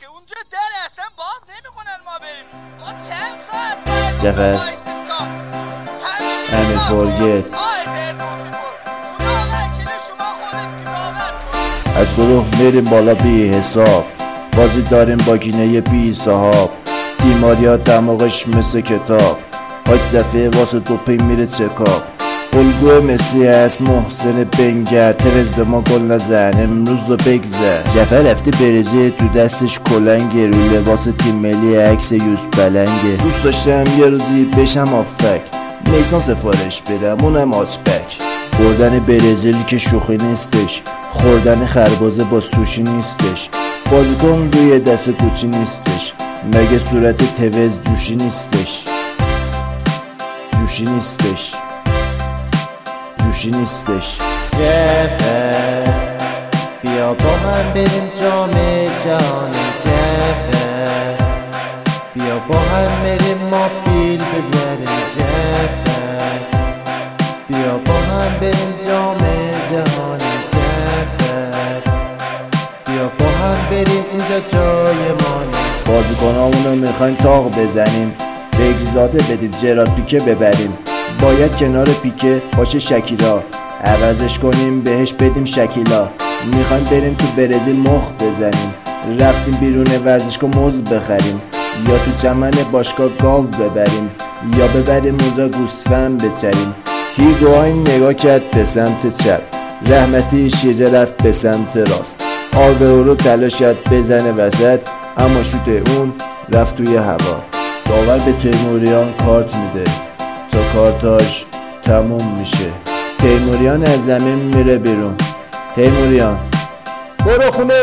که اونجا در اصلا باز نمیکنن ما بریم. ما چند ساعت جفر امیر فورگت از گروه میریم بالا بی حساب، بازی داریم با گینه بی صحاب، بیماریا دماغش مثل کتاب، حاج زفیه واسه دوپی میره چکاب، الگو مسی هست محسن بنگر، ترز به ما گل نزن امروز رو بگذر. جفر رفته برزیل تو دستش کلنگه، رو لباس تیم ملی عکس یوز بلنگه. دوست داشتم یه روزی بشم آفک، نیسان سفارش بدم اونم آچبک. بردن برزیل که شوخی نیستش، خوردن خربازه با سوشی نیستش، بازیکن روی دست کوچی نیستش، مگه صورت توز جوشی نیستش، جوشی نیستش، جوشی نیستش. جفر بیا با هم بریم جام جهانی، جفر بیا با هم بریم موبیل بزنیم، جفر بیا با هم بریم جام جهانی، جفر بیا با هم بریم اینجا جای مانی. بازیکنامونو میخوایم تاق بزنیم، بگزاده بدیم جرارد پیکه ببریم، باید کنار پیکه باشه شکیلا، عوضش کنیم بهش بدیم شکیلا. میخوایم بریم تو برزیل مخ بزنیم، رفتیم بیرون ورزشگاه موز بخریم، یا تو چمن باشگاه گاو ببریم، یا ببریم اونجا گوسفند بچریم. هیگواین نگاه کرد به سمت چپ، رحمتی شیجه رفت به سمت راست، آلوئو رو تلاش کرد بزنه وسط، اما شوت اون رفت توی هوا. داور به تیموریان کارت میده تا کارتاش تموم میشه. تیموریان از زمین میره بیرون. تیموریان برو خونه.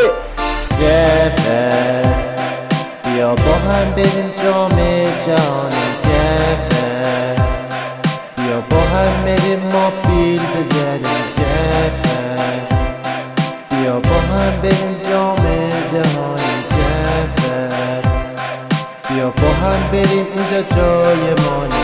جفر بیا با هم بریم جام جهانی، جفر بیا با هم بریم موبیل بزنیم، جفر بیا با هم بریم جام جهانی، جفر بیا با هم بریم اینجا جای مانی.